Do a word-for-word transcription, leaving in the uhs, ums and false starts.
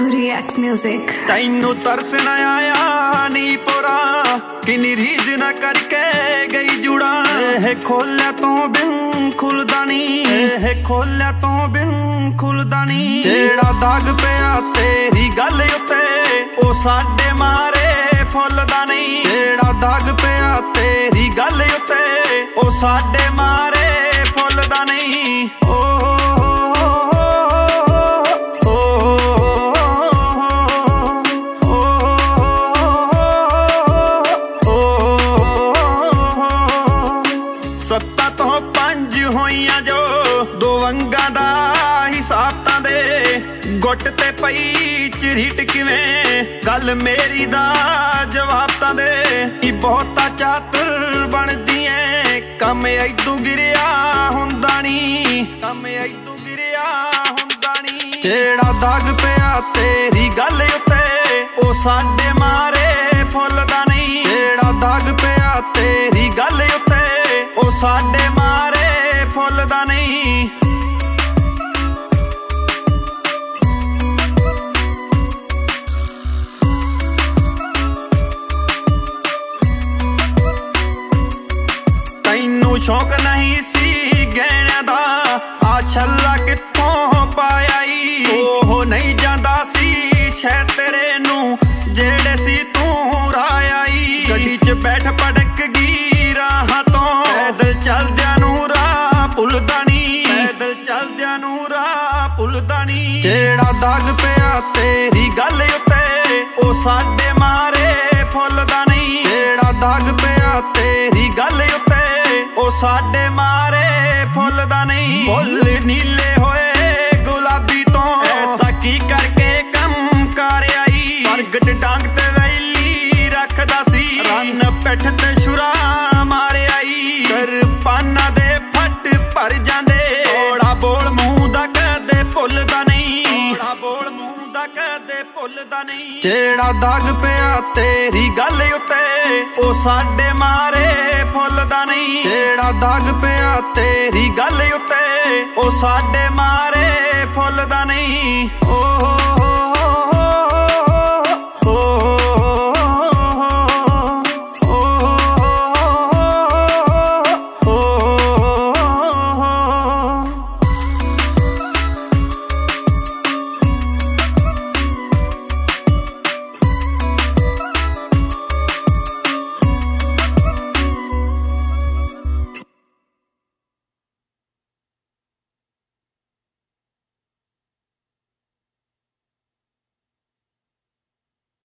React Music। तैनू तरस न आया नी पोरा किन्नी रीज न करके गई जुड़ा। ए खोलिया तो बिन खुलदा नी, ए खोलिया तो बिन खुलदा नी। जेड़ा दाग पिया तेरी गल उत्ते ओ साडे मारे फुलदा नहीं। जेड़ा दाग पिया तेरी गल उत्ते ओ साडे मारे फुलदा नहीं। ओ सत्ता तो पंज होइयां जो दो वंगा दा हिसाब तां दे। गुट ते पई झरीट किवें गल मेरी दा जवाब तां दे। ई बहुता चातुर बनदी ऐ कम ऐदू गिरिया हुंदा नी, कम ऐदू गिरिया हुंदा नी। जेड़ा दाग पिया तेरी गल उत्ते ओ साडे मारे फुलदा नहीं। जेड़ा दाग पिया तेरी गल उत्ते ओ साडे मारे फुलदा नहीं। तैनू शौक नहीं सी गहणियां दा आ छल्ला कित्थों पाया ई। ओह नहीं जांदा सी शहर तेरे नू जेड़े सी तू राया ई। गड्डी च बैठ पड़क गी राह तो पैदल चलदियां नू राह भुलदा नी, पैदल चलदियां नू राह भुलदा नी। जेड़ा दाग पिया तेरी गल उत्ते ओ साडे मारे फुलदा नहीं। जेड़ा दाग पिया तेरी गल उत्ते ओ साडे मारे फुलदा नहीं। फुल नीले होए गुलाबी तो ऐसा की करके कम कर आई। प्रगट डांग ते वैली रखदा सी रन पैठ ते शुरा मारे आई। कर पाना दे फट भर जांदे थोड़ा बोल मूंह दा कदे भुलदा नहीं। थोड़ा बोल मूंह दा कदे भुलदा नहीं। जेड़ा दाग पिया तेरी गल उत्ते ओ साडे मारे फुलदा नहीं। जेड़ा दाग पिया तेरी गल उत्ते ओ साडे मारे फुलदा नहीं। ओ